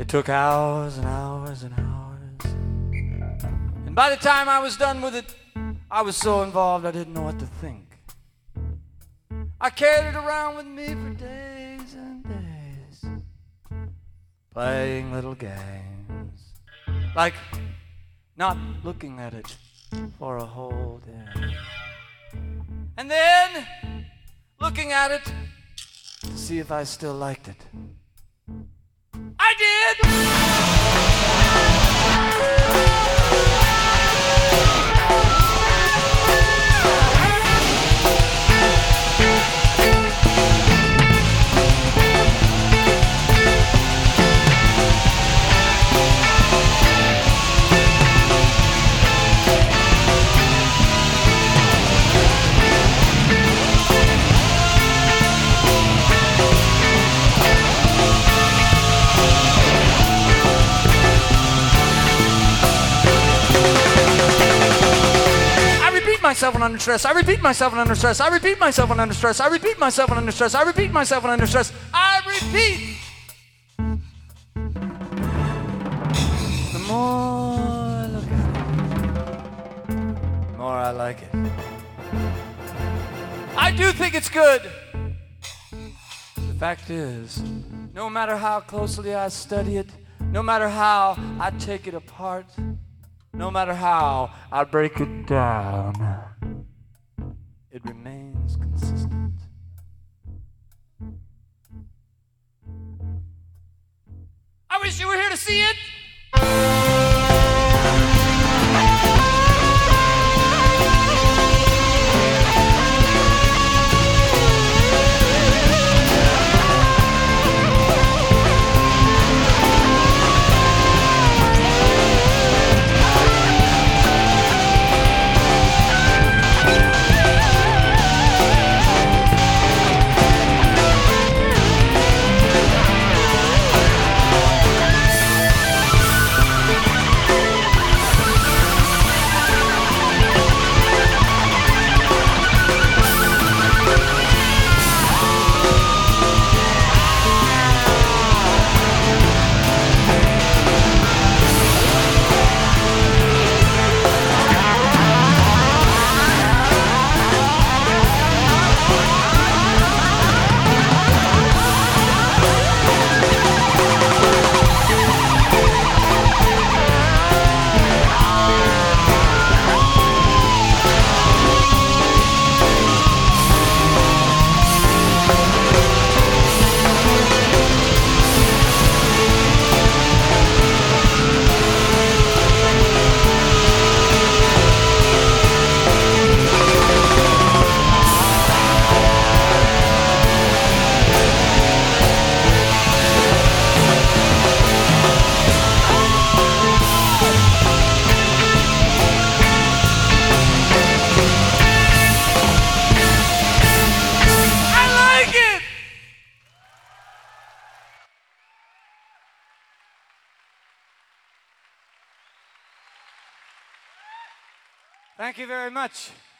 took hours and hours and hours. And by the time I was done with it, I was so involved I didn't know what to think. I carried it around with me for days and days, playing little games, like not looking at it for a whole day, and then looking at it to see if I still liked it. I did! Myself when under stress. I repeat myself when under stress. I repeat myself when under stress. I repeat myself when under stress. I repeat myself when under stress. I repeat. The more I look at it, the more I like it. I do think it's good. The fact is, no matter how closely I study it, no matter how I take it apart, no matter how I break it down, it remains consistent. I wish you were here to see it. Thank you very much.